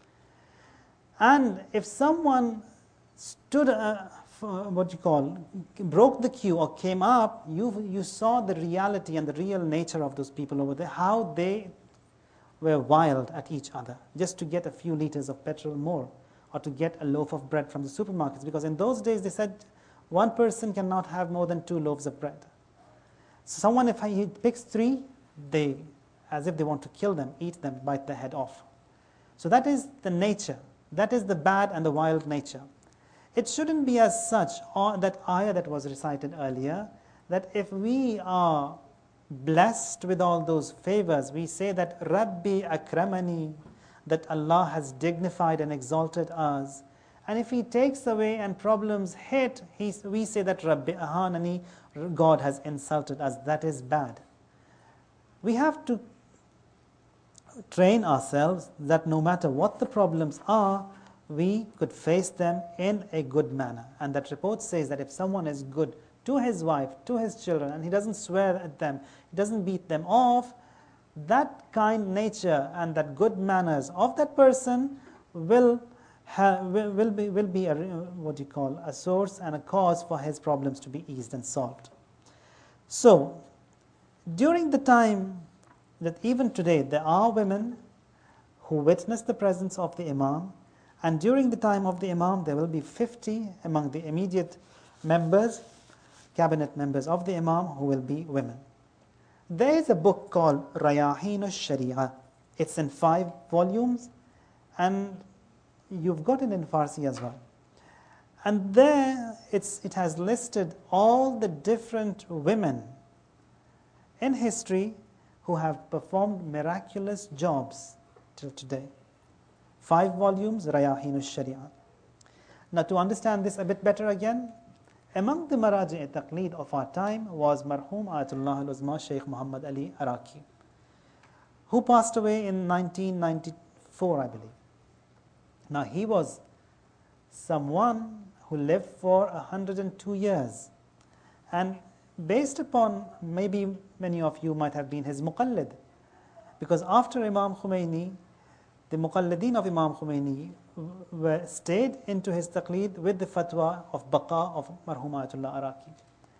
And if someone stood, uh, for what you call, broke the queue or came up, you, you saw the reality and the real nature of those people over there, how they were wild at each other just to get a few liters of petrol more, or to get a loaf of bread from the supermarkets. Because in those days they said one person cannot have more than two loaves of bread. So someone, if he picks three, they, as if they want to kill them, eat them, bite their head off. So that is the nature. That is the bad and the wild nature. It shouldn't be as such, or that ayah that was recited earlier, that if we are blessed with all those favors, we say that Rabbi akramani, that Allah has dignified and exalted us, And if he takes away and problems hit, he, we say that Rabbi ahanani, God has insulted us. That is bad. We have to train ourselves that no matter what the problems are, we could face them in a good manner. And that report says that if someone is good to his wife, to his children, and he doesn't swear at them, he doesn't beat them off, that kind nature and that good manners of that person will have, will, will be, will be a, what you call a source and a cause for his problems to be eased and solved. So, during the time that even today there are women who witness the presence of the Imam, and during the time of the Imam there will be fifty among the immediate members, cabinet members of the Imam, who will be women. There is a book called Rayahin al-Sharia. It's in five volumes, and you've got it in Farsi as well. And there it's, it has listed all the different women in history who have performed miraculous jobs till today. Five volumes, Rayahin al-Sharia. Now, to understand this a bit better again, among the Maraji' Taqleed of our time was Marhum Ayatullah al-Uzma Shaykh Muhammad Ali Araki, who passed away in nineteen ninety-four, I believe. Now, he was someone who lived for one hundred two years, and based upon, maybe many of you might have been his muqallid, because after Imam Khomeini, the muqalladeen of Imam Khomeini were stayed into his taqleed with the fatwa of baqa of Marhum Ayatullah Araki.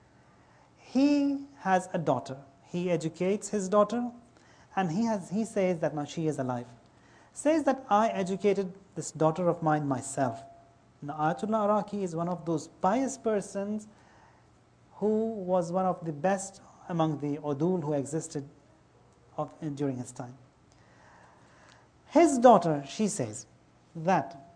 He has a daughter. He educates his daughter, and he has he says that now she is alive. Says that I educated this daughter of mine myself. Now, Ayatullah Araki is one of those pious persons who was one of the best among the udul who existed of, during his time. His daughter, she says that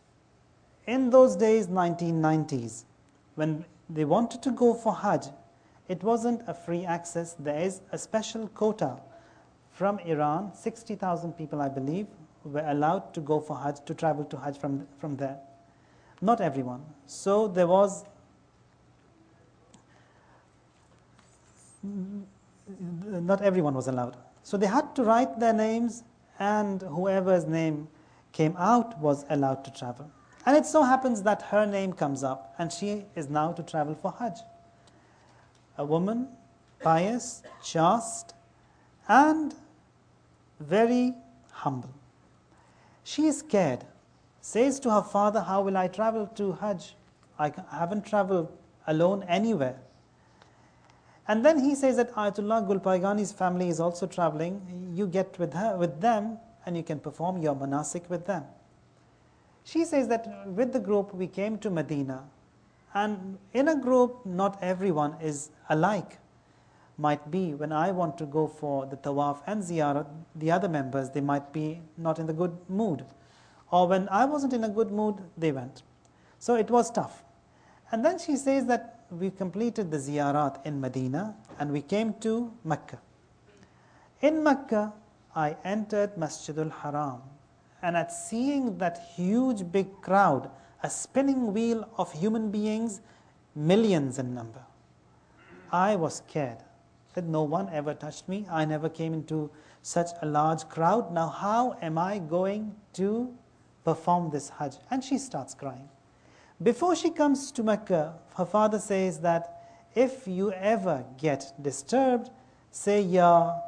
in those days, nineteen nineties, when they wanted to go for Hajj, it wasn't a free access. There is a special quota from Iran. sixty thousand people, I believe, were allowed to go for Hajj, to travel to Hajj from, from there. Not everyone. So there was not everyone was allowed. So they had to write their names, and whoever's name came out was allowed to travel. And it so happens that her name comes up, and she is now to travel for Hajj. A woman, pious, chaste, and very humble. She is scared, says to her father, how will I travel to Hajj? I haven't traveled alone anywhere. And then he says that Ayatullah Gulpaigani's family is also traveling. You get with her, with them, and you can perform your manasik with them. She says that with the group we came to Medina, and in a group not everyone is alike. Might be when I want to go for the tawaf and ziyarat, the other members, they might be not in the good mood. Or when I wasn't in a good mood, they went. So it was tough. And then she says that we completed the ziyarat in Medina and we came to Mecca. In Mecca, I entered Masjidul Haram, and at seeing that huge big crowd, a spinning wheel of human beings, millions in number, I was scared that no one ever touched me. I never came into such a large crowd. Now how am I going to perform this Hajj? And she starts crying. Before she comes to Mecca, her father says that if you ever get disturbed, say Ya,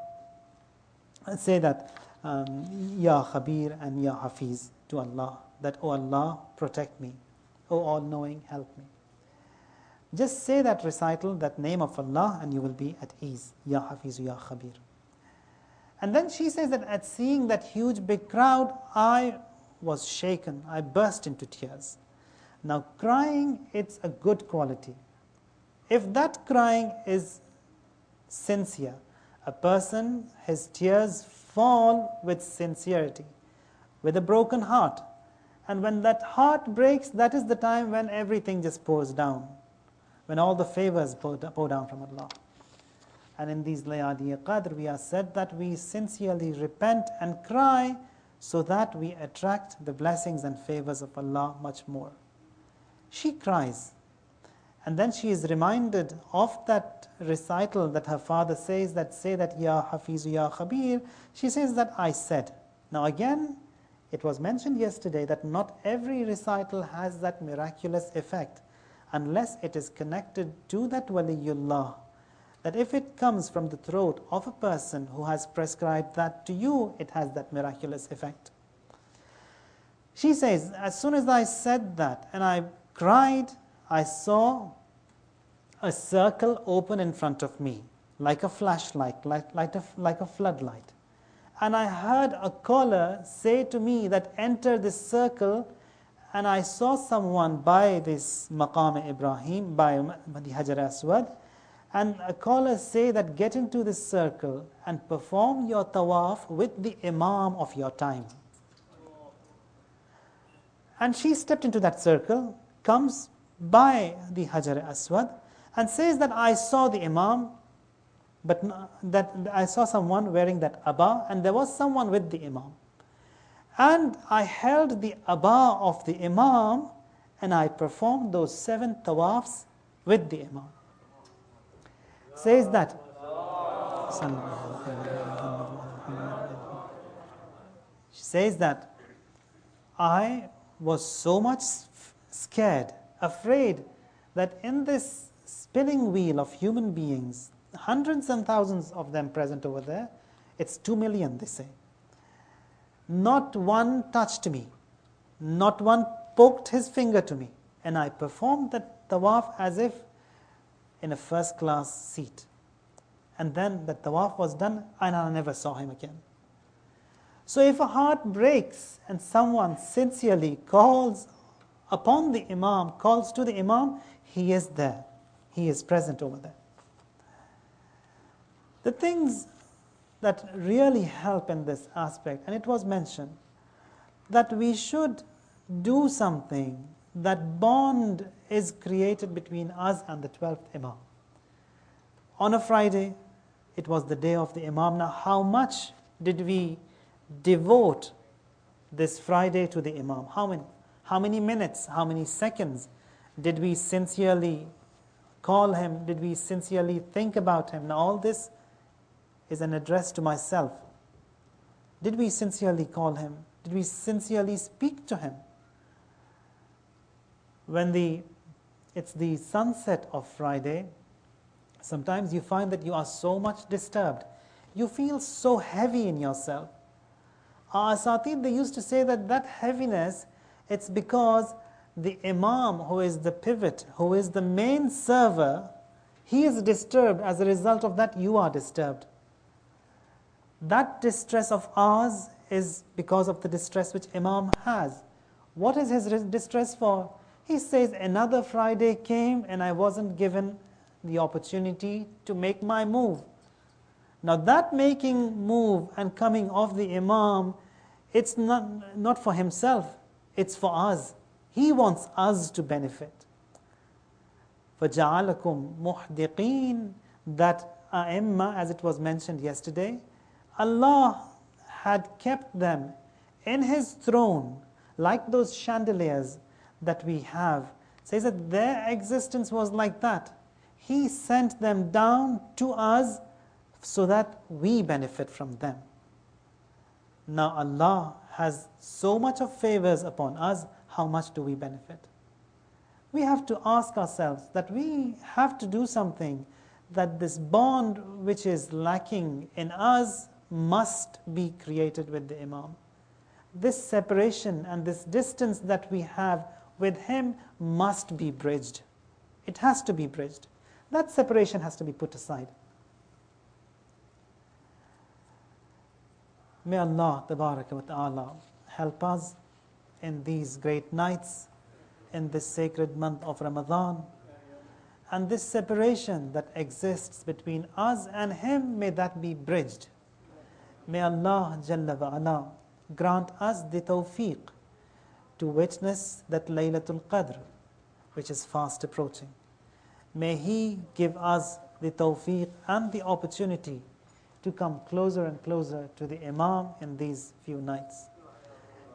say that um, Ya Khabir and Ya Hafiz to Allah, that, oh Allah, protect me, oh all-knowing, help me. Just say that recital, that name of Allah, and you will be at ease. Ya Hafiz, Ya Khabir. And then she says that at seeing that huge big crowd, I was shaken. I burst into tears. Now, crying, it's a good quality. If that crying is sincere, a person, his tears fall with sincerity, with a broken heart. And when that heart breaks, that is the time when everything just pours down, when all the favors pour down from Allah. And in these Layali Qadr, we are said that we sincerely repent and cry so that we attract the blessings and favors of Allah much more. She cries, and then she is reminded of that recital that her father says, that say that Ya Hafizu Ya Khabir. She says that I said. Now again, it was mentioned yesterday that not every recital has that miraculous effect unless it is connected to that waliyullah. That if it comes from the throat of a person who has prescribed that to you, it has that miraculous effect. She says, as soon as I said that and I cried, I saw a circle open in front of me, like a flashlight, like, like, a, like a floodlight. And I heard a caller say to me that enter this circle, and I saw someone by this Maqam Ibrahim, by the Hajar Aswad, and a caller say that get into this circle and perform your tawaf with the Imam of your time. And she stepped into that circle, comes by the Hajar Aswad, and says that I saw the Imam, but that I saw someone wearing that abba, and there was someone with the Imam. And I held the abba of the Imam, and I performed those seven tawafs with the Imam. Says that. She says that I was so much scared, afraid that in this spinning wheel of human beings, hundreds and thousands of them present over there, it's two million, they say. Not one touched me, not one poked his finger to me, and I performed that tawaf as if in a first class seat. And then the tawaf was done and I never saw him again. So if a heart breaks and someone sincerely calls upon the Imam, calls to the Imam, he is there. He is present over there. The things that really help in this aspect, and it was mentioned, that we should do something, that bond is created between us and the twelfth Imam. On a Friday, it was the day of the Imam. Now, how much did we devote this Friday to the Imam? How many, how many minutes, how many seconds did we sincerely call him? Did we sincerely think about him? Now, all this is an address to myself. Did we sincerely call him? Did we sincerely speak to him? When the it's the sunset of Friday, sometimes you find that you are so much disturbed. You feel so heavy in yourself. Our Asatid, they used to say that that heaviness, it's because the Imam, who is the pivot, who is the main server, he is disturbed. As a result of that, you are disturbed. That distress of ours is because of the distress which Imam has. What is his distress for? He says, another Friday came and I wasn't given the opportunity to make my move. Now that making move and coming of the Imam, it's not, not for himself, it's for us. He wants us to benefit. فَجَعَلَكُمْ مُحْدِقِينَ, that A'imma, as it was mentioned yesterday, Allah had kept them in His throne like those chandeliers that we have. It says that their existence was like that. He sent them down to us so that we benefit from them. Now Allah has so much of favors upon us, how much do we benefit? We have to ask ourselves that we have to do something, that this bond which is lacking in us must be created with the Imam. This separation and this distance that we have with him must be bridged. It has to be bridged. That separation has to be put aside. May Allah Tabaraka wa Ta'ala help us in these great nights, in this sacred month of Ramadan, and this separation that exists between us and him, may that be bridged. May Allah Jalla wa Ala grant us the tawfiq to witness that Laylatul Qadr, which is fast approaching. May He give us the tawfiq and the opportunity to come closer and closer to the Imam in these few nights.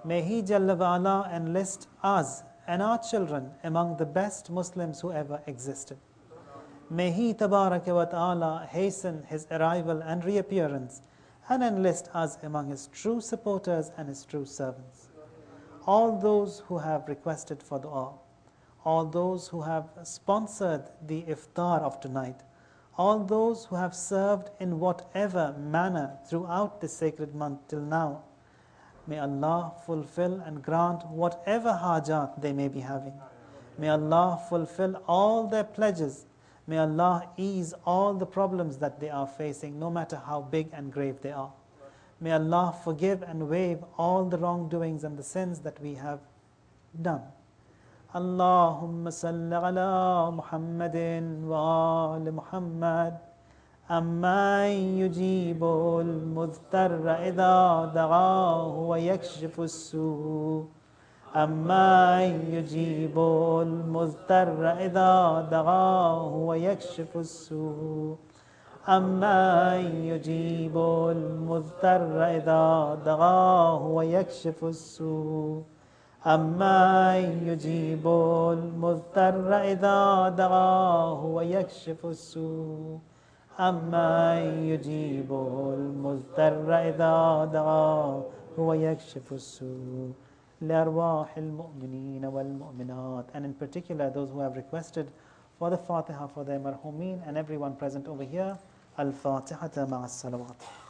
May He Jalla wa'ala enlist us and our children among the best Muslims who ever existed. May He Tabaraka wa Ta'ala hasten His arrival and reappearance and enlist us among His true supporters and His true servants. All those who have requested for dua, all those who have sponsored the iftar of tonight, all those who have served in whatever manner throughout this sacred month till now, may Allah fulfill and grant whatever hajat they may be having. May Allah fulfill all their pledges. May Allah ease all the problems that they are facing, no matter how big and grave they are. May Allah forgive and waive all the wrongdoings and the sins that we have done. Allahumma salli ala Muhammadin wa ali Muhammad. أَمَّنْ يُجِيبُ الْمُضْطَرَّ إِذَا دَعَاهُ وَيَكْشِفُ السُّوءَ أَمَّنْ يُجِيبُ الْمُضْطَرَّ إِذَا دَعَاهُ وَيَكْشِفُ السُّوءَ أَمَّنْ يُجِيبُ الْمُضْطَرَّ إِذَا دَعَاهُ وَيَكْشِفُ السُّوءَ أَمَّنْ يُجِيبُ الْمُضْطَرَّ إِذَا دَعَاهُ وَيَكْشِفُ السُّوءَ أَمَّنْ يُجِيبُ الْمُضْطَرَّ إِذَا دَعَاهُ وَيَكْشِفُ السُّوءَ لِأَرْوَاحِ الْمُؤْمِنِينَ وَالْمُؤْمِنَاتِ, and in particular those who have requested for the Fatiha for their marhumin and everyone present over here. Al-Fatihata ma'as salawat.